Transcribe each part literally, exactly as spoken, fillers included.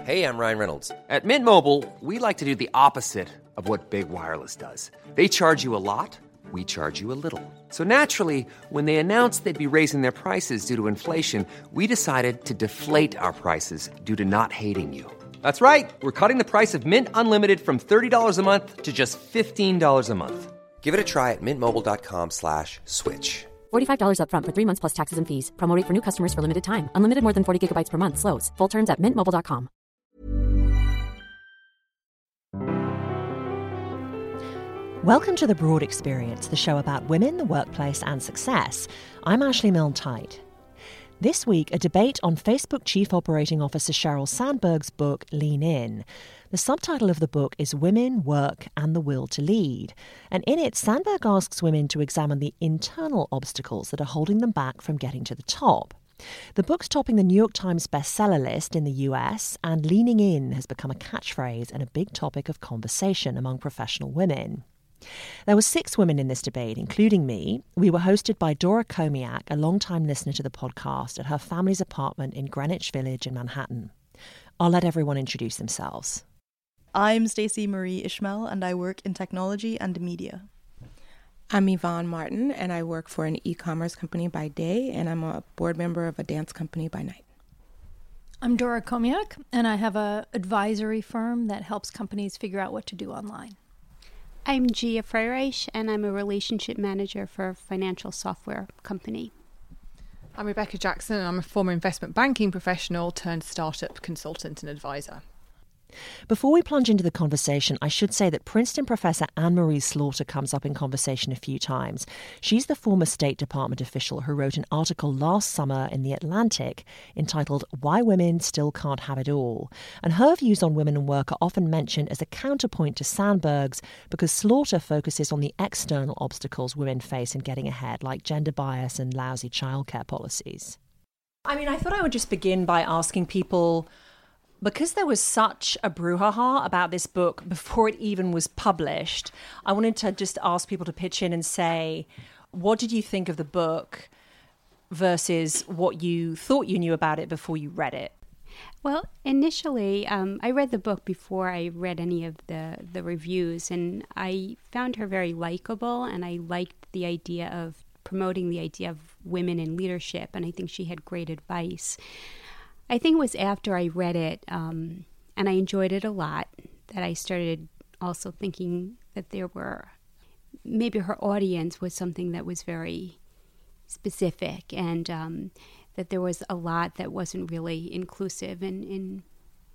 Hey, I'm Ryan Reynolds. At Mint Mobile, we like to do the opposite of what Big Wireless does. They charge you a lot, we charge you a little. So naturally, when they announced they'd be raising their prices due to inflation, we decided to deflate our prices due to not hating you. That's right. We're cutting the price of Mint Unlimited from thirty dollars a month to just fifteen dollars a month. Give it a try at mintmobile.com slash switch. forty-five dollars up front for three months plus taxes and fees. Promo rate for new customers for limited time. Unlimited more than forty gigabytes per month. Slows full terms at mint mobile dot com. Welcome to The Broad Experience, the show about women, the workplace and success. I'm Ashley Milne-Tyte. This week, a debate on Facebook Chief Operating Officer Sheryl Sandberg's book, Lean In. The subtitle of the book is Women, Work and the Will to Lead. And in it, Sandberg asks women to examine the internal obstacles that are holding them back from getting to the top. The book's topping the New York Times bestseller list in the U S, and leaning in has become a catchphrase and a big topic of conversation among professional women. There were six women in this debate, including me. We were hosted by Dora Komiak, a long-time listener to the podcast, at her family's apartment in Greenwich Village in Manhattan. I'll let everyone introduce themselves. I'm Stacey Marie Ishmael, and I work in technology and media. I'm Yvonne Martin, and I work for an e-commerce company by day, and I'm a board member of a dance company by night. I'm Dora Komiak, and I have an advisory firm that helps companies figure out what to do online. I'm Gia Freireich, and I'm a relationship manager for a financial software company. I'm Rebecca Jackson, and I'm a former investment banking professional turned startup consultant and advisor. Before we plunge into the conversation, I should say that Princeton professor Anne-Marie Slaughter comes up in conversation a few times. She's the former State Department official who wrote an article last summer in The Atlantic entitled Why Women Still Can't Have It All. And her views on women and work are often mentioned as a counterpoint to Sandberg's, because Slaughter focuses on the external obstacles women face in getting ahead, like gender bias and lousy childcare policies. I mean, I thought I would just begin by asking people, because there was such a brouhaha about this book before it even was published, I wanted to just ask people to pitch in and say, what did you think of the book versus what you thought you knew about it before you read it? Well, initially, um, I read the book before I read any of the, the reviews, and I found her very likable, and I liked the idea of promoting the idea of women in leadership, and I think she had great advice. I think it was after I read it, um, and I enjoyed it a lot, that I started also thinking that there were, maybe her audience was something that was very specific, and um, that there was a lot that wasn't really inclusive, and, and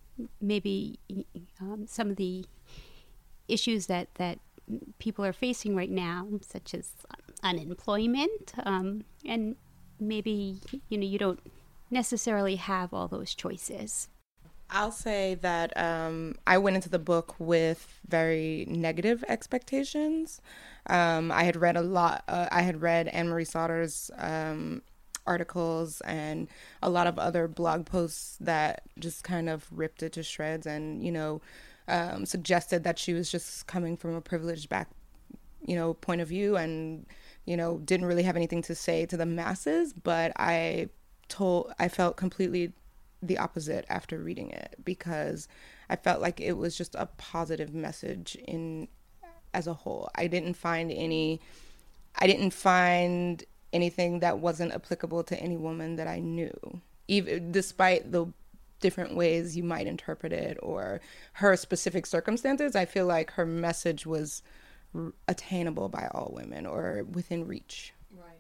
maybe um, some of the issues that, that people are facing right now, such as unemployment, um, and maybe, you know, you don't necessarily have all those choices. I'll say that um, I went into the book with very negative expectations. Um, I had read a lot. Uh, I had read Anne-Marie Slaughter's um, articles and a lot of other blog posts that just kind of ripped it to shreds and, you know, um, suggested that she was just coming from a privileged back, you know, point of view and, you know, didn't really have anything to say to the masses. But I told I felt completely the opposite after reading it, because I felt like it was just a positive message in as a whole. I didn't find any I didn't find anything that wasn't applicable to any woman that I knew, even despite the different ways you might interpret it or her specific circumstances. I feel like her message was attainable by all women or within reach.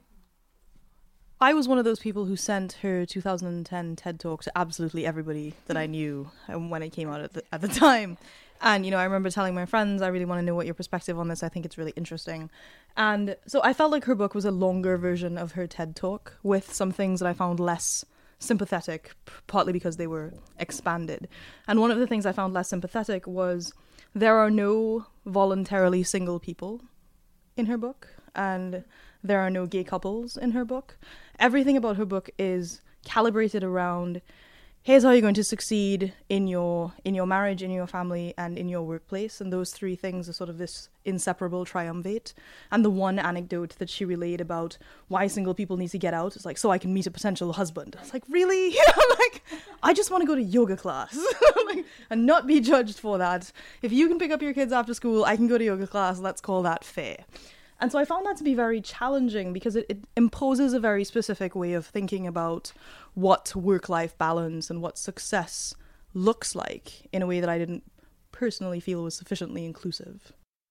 I was one of those people who sent her two thousand ten TED Talk to absolutely everybody that I knew when it came out at the, at the time. And, you know, I remember telling my friends, I really want to know what your perspective on this. I think it's really interesting. And so I felt like her book was a longer version of her TED Talk with some things that I found less sympathetic, partly because they were expanded. And one of the things I found less sympathetic was there are no voluntarily single people in her book, and there are no gay couples in her book. Everything about her book is calibrated around here's how you're going to succeed in your in your marriage, in your family, and in your workplace. And those three things are sort of this inseparable triumvirate. And the one anecdote that she relayed about why single people need to get out is like, so I can meet a potential husband. It's like, really? You know, like, I just want to go to yoga class like, and not be judged for that. If you can pick up your kids after school, I can go to yoga class. Let's call that fair. And so I found that to be very challenging because it, it imposes a very specific way of thinking about what work-life balance and what success looks like in a way that I didn't personally feel was sufficiently inclusive.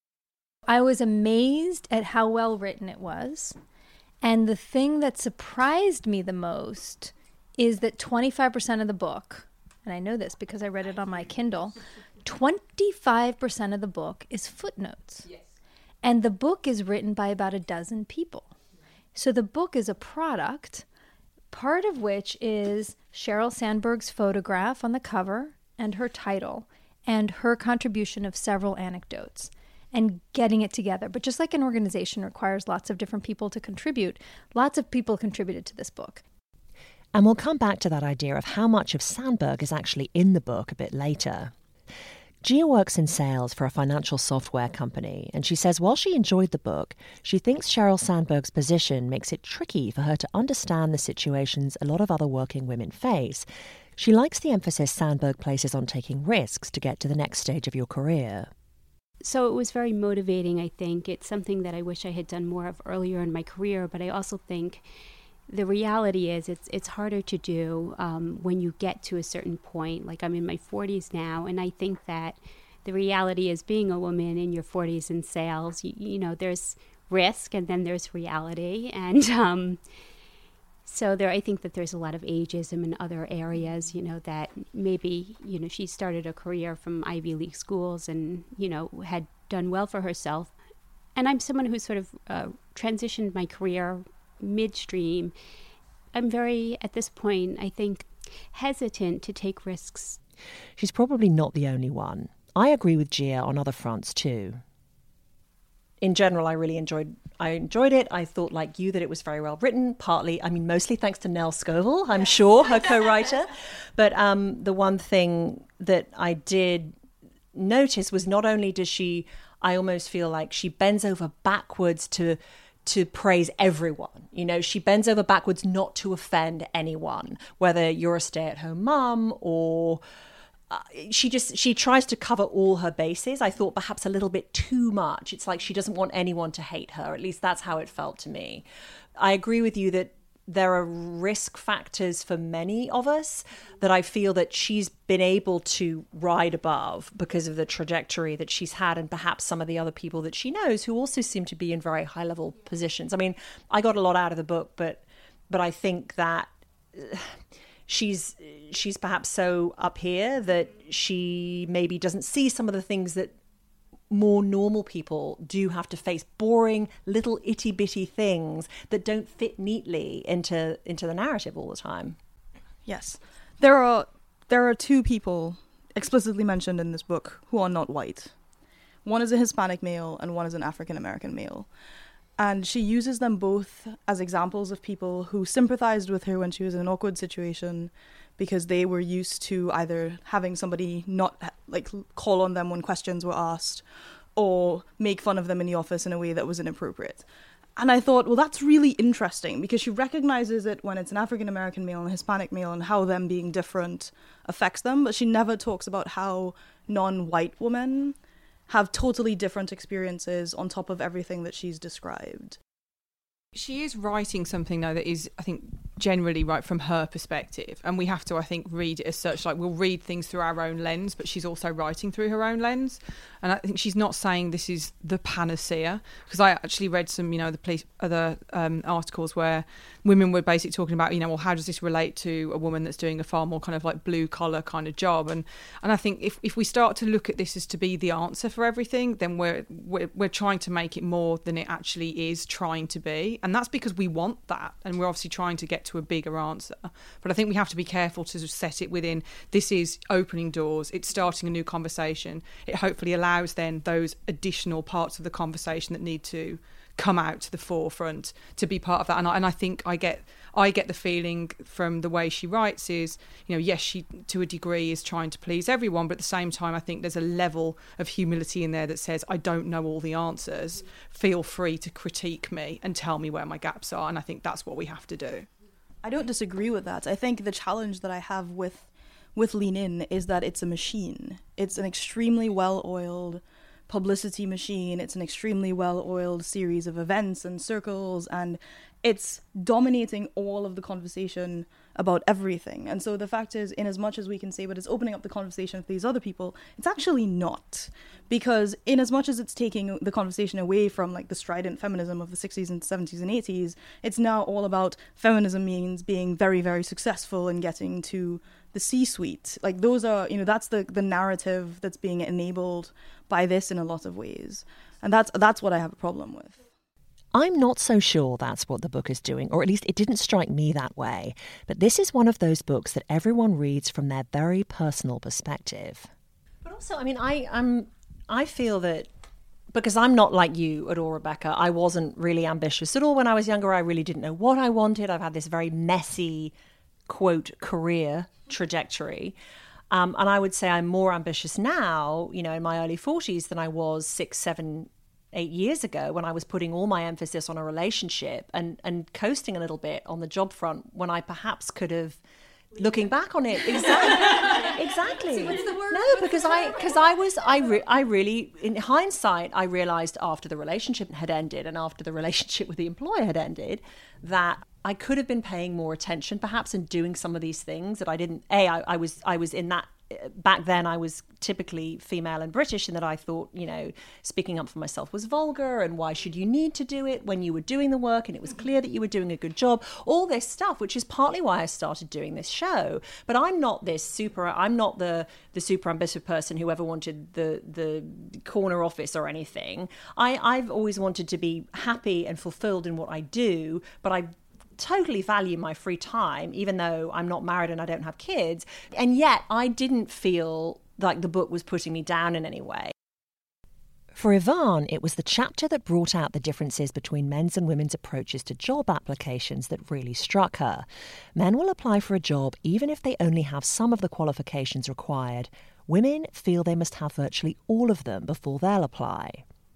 I was amazed at how well written it was. And the thing that surprised me the most is that twenty-five percent of the book, and I know this because I read it on my Kindle, twenty-five percent of the book is footnotes. Yes. And the book is written by about a dozen people. So the book is a product, part of which is Sheryl Sandberg's photograph on the cover and her title and her contribution of several anecdotes and getting it together. But just like an organization requires lots of different people to contribute, lots of people contributed to this book. And we'll come back to that idea of how much of Sandberg is actually in the book a bit later. Gia works in sales for a financial software company, and she says while she enjoyed the book, she thinks Sheryl Sandberg's position makes it tricky for her to understand the situations a lot of other working women face. She likes the emphasis Sandberg places on taking risks to get to the next stage of your career. So it was very motivating, I think. It's something that I wish I had done more of earlier in my career, but I also think the reality is it's it's harder to do um, when you get to a certain point. Like, I'm in my forties now, and I think that the reality is being a woman in your forties in sales, you, you know, there's risk and then there's reality. And um, so there, I think that there's a lot of ageism in other areas, you know, that maybe, you know, she started a career from Ivy League schools and, you know, had done well for herself. And I'm someone who sort of uh, transitioned my career midstream. I'm very, at this point, I think, hesitant to take risks. She's probably not the only one. I agree with Gia on other fronts too. In general, I really enjoyed I enjoyed it. I thought, like you, that it was very well written, partly, I mean, mostly thanks to Nell Scoville, I'm sure, her co-writer. But um, the one thing that I did notice was not only does she, I almost feel like she bends over backwards to to praise everyone. You know, she bends over backwards not to offend anyone, whether you're a stay-at-home mum or uh, she just, she tries to cover all her bases. I thought perhaps a little bit too much. It's like she doesn't want anyone to hate her. At least that's how it felt to me. I agree with you that there are risk factors for many of us that I feel that she's been able to ride above because of the trajectory that she's had, and perhaps some of the other people that she knows who also seem to be in very high level positions. I mean, I got a lot out of the book, but but I think that she's she's perhaps so up here that she maybe doesn't see some of the things that more normal people do have to face, boring little itty bitty things that don't fit neatly into into the narrative all the time. Yes. There are there are two people explicitly mentioned in this book who are not white. One is a Hispanic male and one is an African American male. And she uses them both as examples of people who sympathized with her when she was in an awkward situation because they were used to either having somebody not like call on them when questions were asked or make fun of them in the office in a way that was inappropriate. And I thought, well, that's really interesting because she recognizes it when it's an African-American male and a Hispanic male and how them being different affects them, but she never talks about how non-white women have totally different experiences on top of everything that she's described. She is writing something, though, that is, I think, generally right from her perspective. And we have to, I think, read it as such. Like, we'll read things through our own lens, but she's also writing through her own lens. And I think she's not saying this is the panacea. Because I actually read some, you know, the police, other um, articles where women were basically talking about, you know, well, how does this relate to a woman that's doing a far more kind of like blue collar kind of job? And and I think if, if we start to look at this as to be the answer for everything, then we're, we're we're trying to make it more than it actually is trying to be. And that's because we want that. And we're obviously trying to get to a bigger answer. But I think we have to be careful to set it within, this is opening doors, it's starting a new conversation. It hopefully allows then those additional parts of the conversation that need to come out to the forefront to be part of that. And I, and I think I get I get the feeling from the way she writes is, you know, yes, she to a degree is trying to please everyone, but at the same time, I think there's a level of humility in there that says, I don't know all the answers. Feel free to critique me and tell me where my gaps are. And I think that's what we have to do. I don't disagree with that. I think the challenge that I have with with Lean In is that it's a machine. It's an extremely well-oiled publicity machine. It's an extremely well-oiled series of events and circles, and it's dominating all of the conversation about everything. And so the fact is, in as much as we can say, but it's opening up the conversation for these other people, it's actually not. Because in as much as it's taking the conversation away from like the strident feminism of the sixties and seventies and eighties, it's now all about feminism means being very, very successful and getting to the C-suite. Like those are, you know, that's the, the narrative that's being enabled by this in a lot of ways. And that's that's what I have a problem with. I'm not so sure that's what the book is doing, or at least it didn't strike me that way. But this is one of those books that everyone reads from their very personal perspective. But also, I mean, I I'm, I feel that because I'm not like you at all, Rebecca, I wasn't really ambitious at all when I was younger. I really didn't know what I wanted. I've had this very messy, quote, career trajectory. Um, and I would say I'm more ambitious now, you know, in my early forties than I was six, seven, eight years ago when I was putting all my emphasis on a relationship and, and coasting a little bit on the job front when I perhaps could have, looking back on it, exactly, exactly. So what's the word? No, because I, because I was, I, re- I really, in hindsight, I realized after the relationship had ended and after the relationship with the employer had ended that I could have been paying more attention, perhaps, and doing some of these things that I didn't. A, I, I was, I was in that. Back then, I was typically female and British, in that I thought, you know, speaking up for myself was vulgar, and why should you need to do it when you were doing the work and it was clear that you were doing a good job? All this stuff, which is partly why I started doing this show. But I'm not this super. I'm not the the super ambitious person who ever wanted the the corner office or anything. I I've always wanted to be happy and fulfilled in what I do, but I totally value my free time, even though I'm not married and I don't have kids. And yet I didn't feel like the book was putting me down in any way. For Yvonne, it was the chapter that brought out the differences between men's and women's approaches to job applications that really struck her. Men will apply for a job even if they only have some of the qualifications required. Women feel they must have virtually all of them before they'll apply.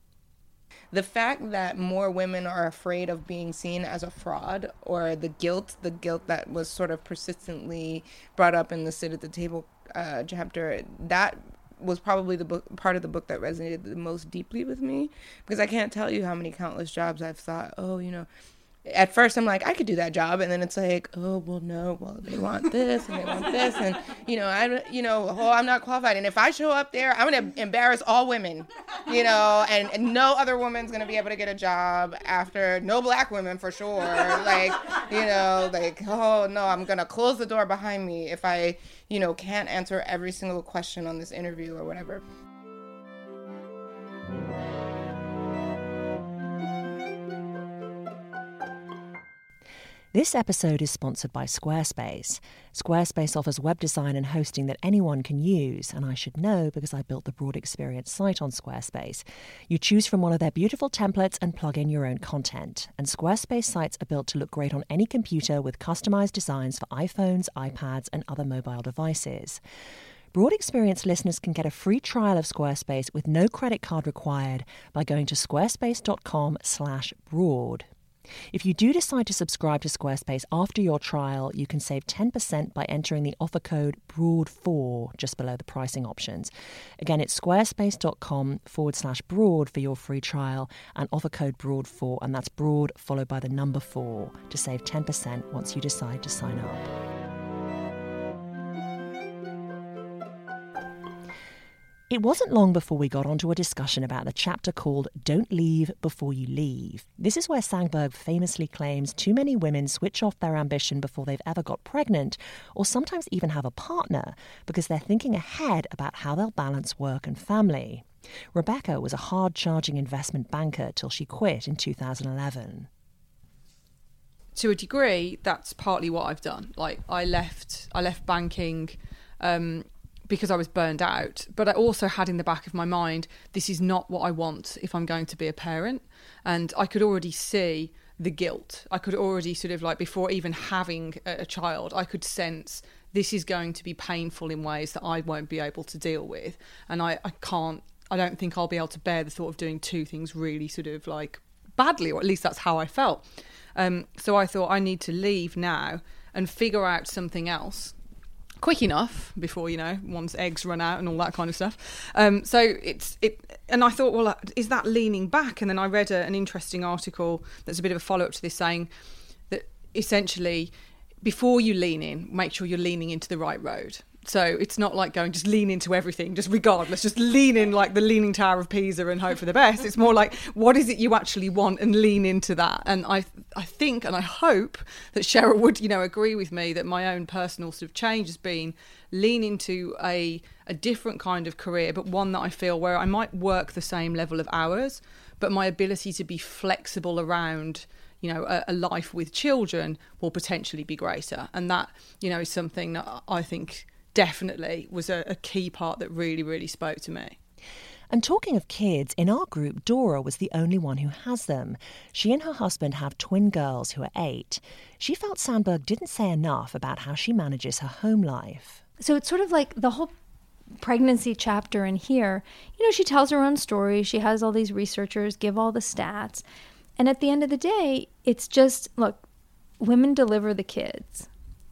The fact that more women are afraid of being seen as a fraud, or the guilt, the guilt that was sort of persistently brought up in the Sit at the Table uh, chapter, that was probably the book, part of the book that resonated the most deeply with me, because I can't tell you how many countless jobs I've thought, oh, you know, at first I'm like, I could do that job, and then it's like, oh, well, no, well, they want this and they want this, and you know, I, you know, oh, I'm not qualified, and if I show up there, I'm gonna embarrass all women, you know, and, and no other woman's gonna be able to get a job after, no black women for sure, like, you know, like, oh no, I'm gonna close the door behind me if I, you know, can't answer every single question on this interview or whatever. This episode is sponsored by Squarespace. Squarespace offers web design and hosting that anyone can use, and I should know because I built the Broad Experience site on Squarespace. You choose from one of their beautiful templates and plug in your own content. And Squarespace sites are built to look great on any computer with customized designs for iPhones, iPads, and other mobile devices. Broad Experience listeners can get a free trial of Squarespace with no credit card required by going to squarespace.com slash broad. If you do decide to subscribe to Squarespace after your trial, you can save ten percent by entering the offer code B R O A D four just below the pricing options. Again, it's squarespace.com forward slash broad for your free trial and offer code B R O A D four, and that's broad followed by the number four to save ten percent once you decide to sign up. It wasn't long before we got onto a discussion about the chapter called Don't Leave Before You Leave. This is where Sandberg famously claims too many women switch off their ambition before they've ever got pregnant, or sometimes even have a partner, because they're thinking ahead about how they'll balance work and family. Rebecca was a hard-charging investment banker till she quit in two thousand eleven. To a degree, that's partly what I've done. Like, I left, I left banking... Um, because I was burned out. But I also had in the back of my mind, this is not what I want if I'm going to be a parent. And I could already see the guilt. I could already sort of like, before even having a, a child, I could sense this is going to be painful in ways that I won't be able to deal with. And I, I can't, I don't think I'll be able to bear the thought of doing two things really sort of like badly, or at least that's how I felt. Um, so I thought I need to leave now and figure out something else quick enough before, you know, one's eggs run out and all that kind of stuff. Um, so it's it, and I thought, well, is that leaning back? And then I read a, an interesting article that's a bit of a follow up to this, saying that essentially, before you lean in, make sure you're leaning into the right road. So it's not like going, just lean into everything, just regardless, just lean in like the Leaning Tower of Pisa and hope for the best. It's more like, what is it you actually want, and lean into that. And I I think and I hope that Cheryl would, you know, agree with me that my own personal sort of change has been lean into a, a different kind of career, but one that I feel where I might work the same level of hours, but my ability to be flexible around, you know, a, a life with children will potentially be greater. And that, you know, is something that I think definitely was a, a key part that really, really spoke to me. And talking of kids, in our group, Dora was the only one who has them. She and her husband have twin girls who are eight. She felt Sandberg didn't say enough about how she manages her home life. So it's sort of like the whole pregnancy chapter in here. You know, she tells her own story. She has all these researchers give all the stats. And at the end of the day, it's just, look, women deliver the kids.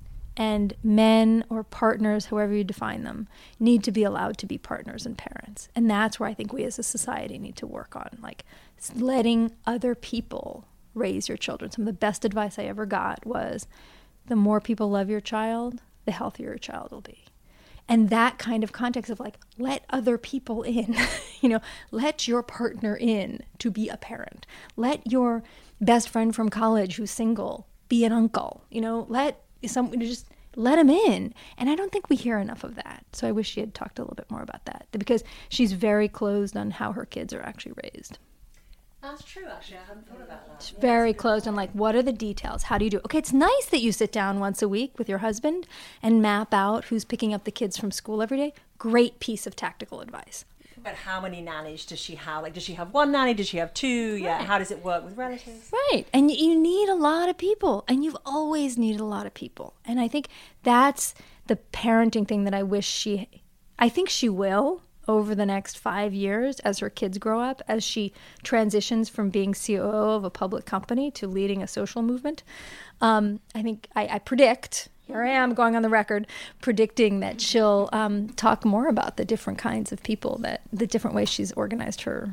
And men or partners, however you define them, need to be allowed to be partners and parents. And that's where I think we as a society need to work on, like letting other people raise your children. Some of the best advice I ever got was, the more people love your child, the healthier your child will be. And that kind of context of like, let other people in, you know, let your partner in to be a parent. Let your best friend from college who's single be an uncle, you know, let someone just let him in. And I don't think we hear enough of that. So I wish she had talked a little bit more about that, because she's very closed on how her kids are actually raised. That's true, actually. I hadn't thought about that. She's very closed on like, what are the details? How do you do it? Okay, it's nice that you sit down once a week with your husband and map out who's picking up the kids from school every day. Great piece of tactical advice. But how many nannies does she have? Like, does she have one nanny? Does she have two? Yeah. Right. How does it work with relatives? Right. And you need a lot of people. And you've always needed a lot of people. And I think that's the parenting thing that I wish she... I think she will over the next five years as her kids grow up, as she transitions from being C O O of a public company to leading a social movement. Um, I think, I, I predict... Here I am going on the record predicting that she'll um, talk more about the different kinds of people, that the different ways she's organized her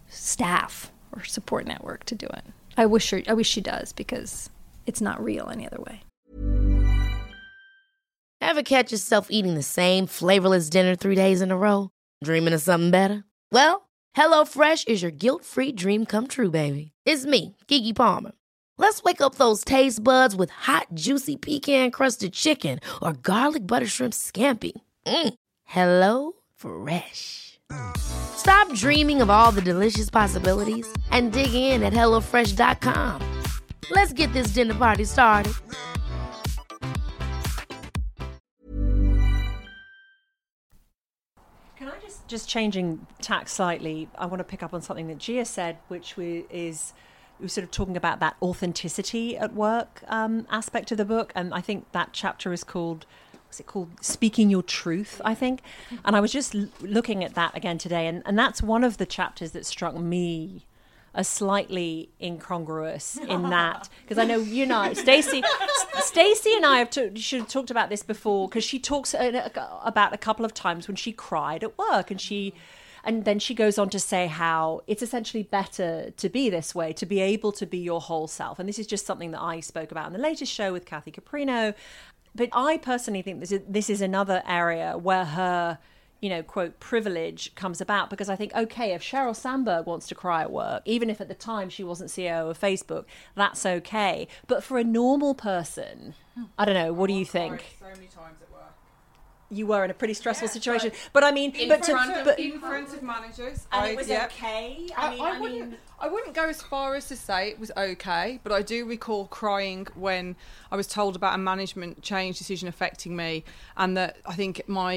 staff or support network to do it. I wish her, I wish she does, because it's not real any other way. Ever catch yourself eating the same flavorless dinner three days in a row? Dreaming of something better? Well, HelloFresh is your guilt-free dream come true, baby. It's me, Keke Palmer. Let's wake up those taste buds with hot, juicy pecan-crusted chicken or garlic butter shrimp scampi. Mm. Hello Fresh. Stop dreaming of all the delicious possibilities and dig in at hello fresh dot com. Let's get this dinner party started. Can I just, just changing tack slightly, I want to pick up on something that Gia said, which we, is... we were sort of talking about that authenticity at work um, aspect of the book. And I think that chapter is called, what's it called? Speaking Your Truth, I think. And I was just l- looking at that again today. And, and that's one of the chapters that struck me as slightly incongruous in that. Because I know, you know, Stacey Stacey and I have t- should have talked about this before, because she talks a, a, about a couple of times when she cried at work, and she... And then she goes on to say how it's essentially better to be this way, to be able to be your whole self. And this is just something that I spoke about in the latest show with Kathy Caprino. But I personally think this is, this is another area where her, you know, quote, privilege comes about. Because I think, okay, if Sheryl Sandberg wants to cry at work, even if at the time she wasn't C E O of Facebook, that's okay. But for a normal person, I don't know, what do you think? So many times at work. You were in a pretty stressful yeah, situation, but, but I mean, in but, front to, of, but in front of managers, and I, it was yeah. okay. I, I mean, I, I wouldn't, mean, I wouldn't go as far as to say it was okay, but I do recall crying when I was told about a management change decision affecting me, and that I think my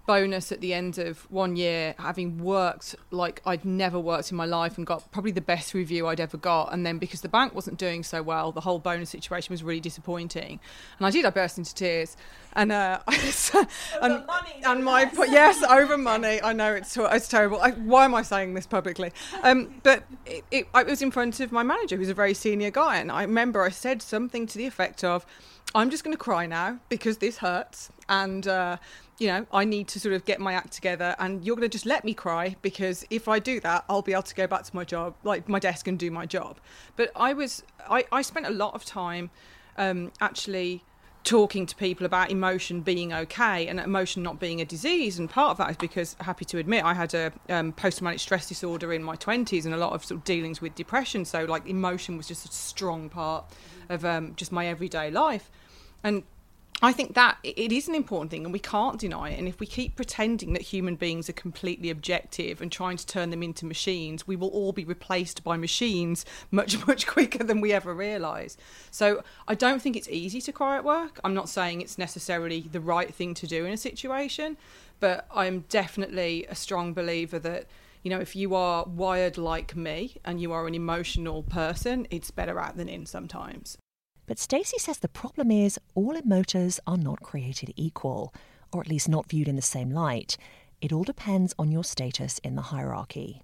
bonus at the end of one year, having worked like I'd never worked in my life and got probably the best review I'd ever got. And then because the bank wasn't doing so well, the whole bonus situation was really disappointing. And I did, I burst into tears. And uh, and, money, and my yes, over money. I know it's it's terrible. I, why am I saying this publicly? Um, but it, it, it was in front of my manager, who's a very senior guy, and I remember I said something to the effect of, "I'm just going to cry now because this hurts, and uh, you know, I need to sort of get my act together, and you're going to just let me cry, because if I do that, I'll be able to go back to my job, like my desk, and do my job." But I was, I, I spent a lot of time um, actually talking to people about emotion being okay and emotion not being a disease. And part of that is because, happy to admit, I had a um, post-traumatic stress disorder in my twenties and a lot of sort of dealings with depression. So like emotion was just a strong part of um, just my everyday life. And I think that it is an important thing and we can't deny it. And if we keep pretending that human beings are completely objective and trying to turn them into machines, we will all be replaced by machines much, much quicker than we ever realise. So I don't think it's easy to cry at work. I'm not saying it's necessarily the right thing to do in a situation, but I'm definitely a strong believer that, you know, if you are wired like me and you are an emotional person, it's better out than in sometimes. But Stacey says the problem is all emotors are not created equal, or at least not viewed in the same light. It all depends on your status in the hierarchy.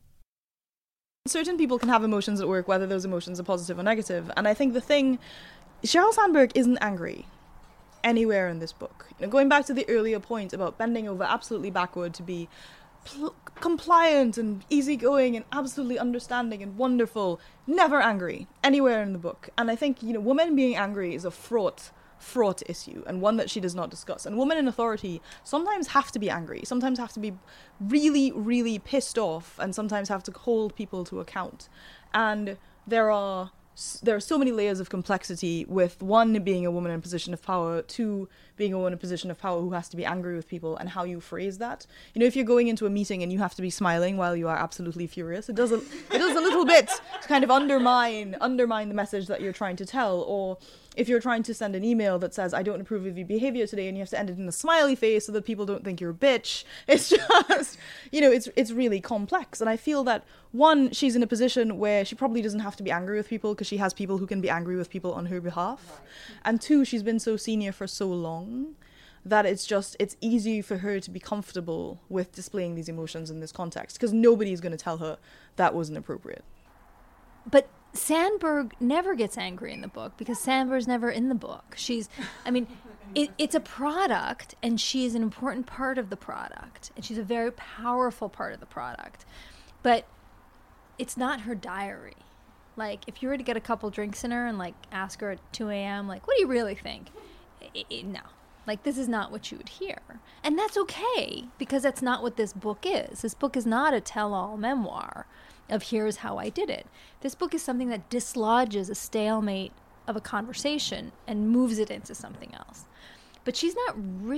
Certain people can have emotions at work, whether those emotions are positive or negative. And I think the thing, Sheryl Sandberg isn't angry anywhere in this book. You know, going back to the earlier point about bending over absolutely backward to be pl- compliant and easygoing and absolutely understanding and wonderful, never angry anywhere in the book. And I think, you know, women being angry is a fraught fraught issue, and one that she does not discuss. And women in authority sometimes have to be angry, sometimes have to be really, really pissed off, and sometimes have to hold people to account. And there are there are so many layers of complexity with, one, being a woman in a position of power, two, being a woman in a position of power who has to be angry with people, and how you phrase that. You know, if you're going into a meeting and you have to be smiling while you are absolutely furious, it does a, it does a little bit to kind of undermine undermine the message that you're trying to tell. Or if you're trying to send an email that says, "I don't approve of your behavior today," and you have to end it in a smiley face so that people don't think you're a bitch, it's just, you know, it's it's really complex. And I feel that, one, she's in a position where she probably doesn't have to be angry with people because she has people who can be angry with people on her behalf. Right. And two, she's been so senior for so long that it's just, it's easy for her to be comfortable with displaying these emotions in this context, because nobody's going to tell her that wasn't appropriate. But Sandberg never gets angry in the book because Sandberg's never in the book. She's, I mean, it, it's a product, and she is an important part of the product, and she's a very powerful part of the product. But it's not her diary. Like, if you were to get a couple drinks in her and, like, ask her at two a.m., like, what do you really think? It, it, no. Like, this is not what you would hear. And that's okay, because that's not what this book is. This book is not a tell-all memoir of here's how I did it. This book is something that dislodges a stalemate of a conversation and moves it into something else. But she's not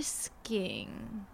risking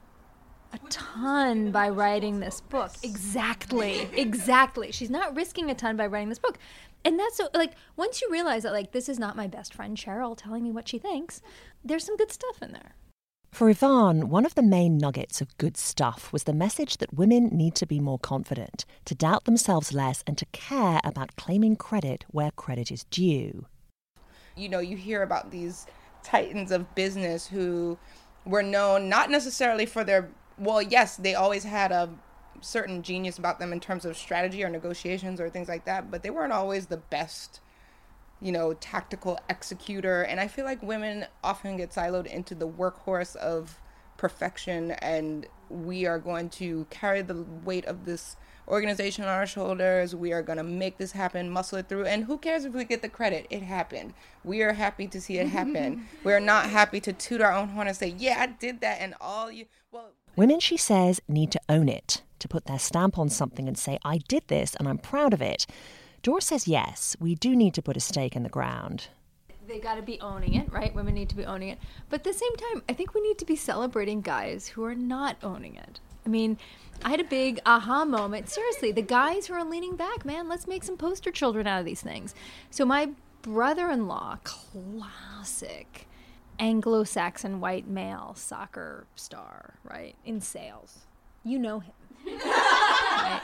a ton by writing this book. Exactly. Exactly. She's not risking a ton by writing this book. And that's so, like, once you realize that, like, this is not my best friend Sheryl telling me what she thinks, there's some good stuff in there. For Yvonne, one of the main nuggets of good stuff was the message that women need to be more confident, to doubt themselves less, and to care about claiming credit where credit is due. You know, you hear about these titans of business who were known not necessarily for their, well, yes, they always had a certain genius about them in terms of strategy or negotiations or things like that, but they weren't always the best, you know, tactical executor. And I feel like women often get siloed into the workhorse of perfection, and we are going to carry the weight of this organization on our shoulders. We are going to make this happen, muscle it through, and who cares if we get the credit? It happened. We are happy to see it happen. We're not happy to toot our own horn and say, yeah, I did that, and all you, well... Women, she says, need to own it, to put their stamp on something and say, I did this and I'm proud of it. Dora says, yes, we do need to put a stake in the ground. They got to be owning it, right? Women need to be owning it. But at the same time, I think we need to be celebrating guys who are not owning it. I mean, I had a big aha moment. Seriously, the guys who are leaning back, man, let's make some poster children out of these things. So my brother-in-law, classic, Anglo-Saxon white male soccer star, right, in sales. You know him. Right?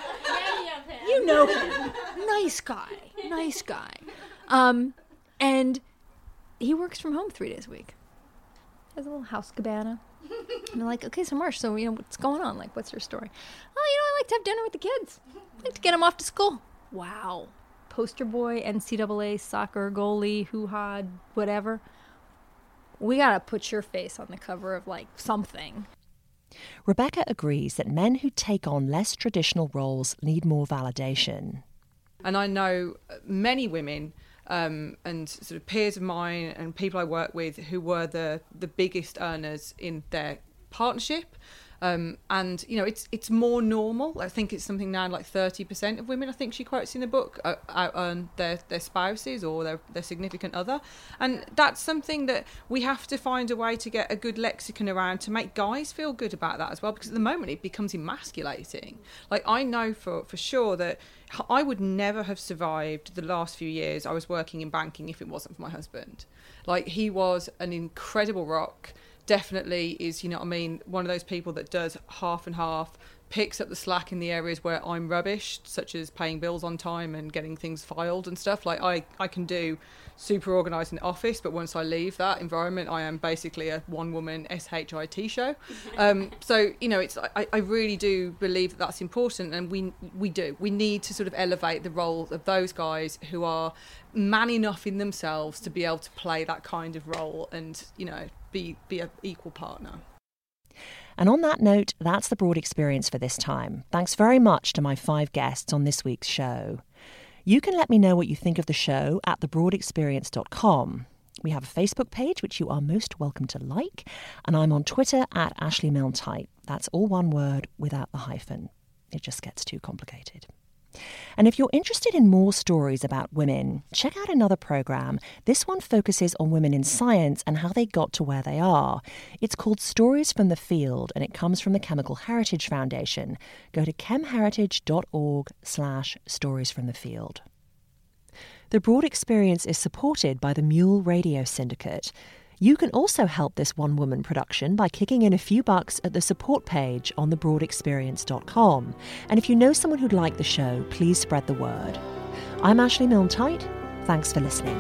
You know him. Nice guy. Nice guy. Um, and he works from home three days a week. Has a little house cabana. And they're like, okay, so Marsh, so, you know, what's going on? Like, what's your story? Oh, you know, I like to have dinner with the kids. I like to get them off to school. Wow. Poster boy, N C double A, soccer, goalie, hoo-ha, whatever. We got to put your face on the cover of, like, something. Rebecca agrees that men who take on less traditional roles need more validation. And I know many women um, and sort of peers of mine and people I work with who were the, the biggest earners in their partnership. Um, and, you know, it's it's more normal. I think it's something now like thirty percent of women, I think she quotes in the book, uh, out earn their, their spouses or their, their significant other. And that's something that we have to find a way to get a good lexicon around to make guys feel good about that as well, because at the moment it becomes emasculating. Like, I know for, for sure that I would never have survived the last few years I was working in banking if it wasn't for my husband. Like, he was an incredible rock. Definitely is, you know what I mean, one of those people that does half and half, picks up the slack in the areas where I'm rubbish, such as paying bills on time and getting things filed and stuff. Like, I, I can do super organised in the office, but once I leave that environment, I am basically a one-woman S H I T show. Um, so, you know, it's I, I really do believe that that's important, and we we do. We need to sort of elevate the role of those guys who are man enough in themselves to be able to play that kind of role and, you know, be be an equal partner. And on that note, that's the Broad Experience for this time. Thanks very much to my five guests on this week's show. You can let me know what you think of the show at the broad experience dot com. We have a Facebook page, which you are most welcome to like, and I'm on Twitter at Ashley Milne Type. That's all one word without the hyphen. It just gets too complicated. And if you're interested in more stories about women, check out another programme. This one focuses on women in science and how they got to where they are. It's called Stories from the Field, and it comes from the Chemical Heritage Foundation. Go to chemheritage.org slash stories from the field. The Broad Experience is supported by the Mule Radio Syndicate. You can also help this one-woman production by kicking in a few bucks at the support page on the broad experience dot com. And if you know someone who'd like the show, please spread the word. I'm Ashley Milne Tyte. Thanks for listening.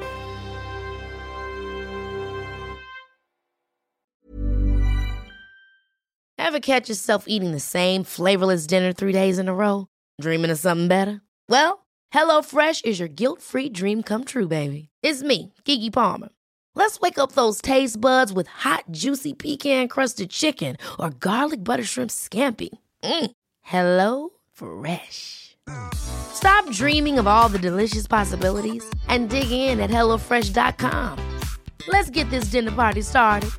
Ever catch yourself eating the same flavorless dinner three days in a row? Dreaming of something better? Well, HelloFresh is your guilt-free dream come true, baby. It's me, Keke Palmer. Let's wake up those taste buds with hot, juicy pecan-crusted chicken or garlic butter shrimp scampi. Mm. Hello Fresh. Stop dreaming of all the delicious possibilities and dig in at hello fresh dot com. Let's get this dinner party started.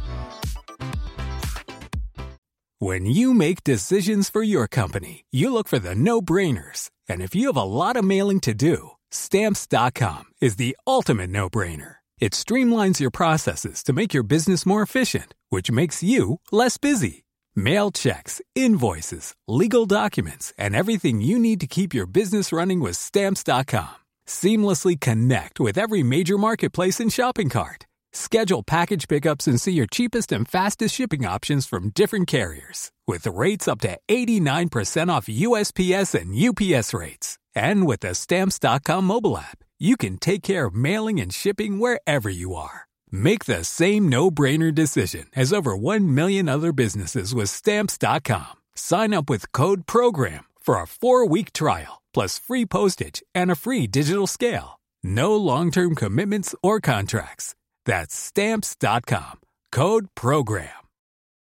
When you make decisions for your company, you look for the no-brainers. And if you have a lot of mailing to do, Stamps dot com is the ultimate no-brainer. It streamlines your processes to make your business more efficient, which makes you less busy. Mail checks, invoices, legal documents, and everything you need to keep your business running with Stamps dot com. Seamlessly connect with every major marketplace and shopping cart. Schedule package pickups and see your cheapest and fastest shipping options from different carriers, with rates up to eighty-nine percent off U S P S and U P S rates. And with the Stamps dot com mobile app, you can take care of mailing and shipping wherever you are. Make the same no-brainer decision as over one million other businesses with Stamps dot com. Sign up with code PROGRAM for a four-week trial, plus free postage and a free digital scale. No long-term commitments or contracts. That's Stamps dot com. Code PROGRAM.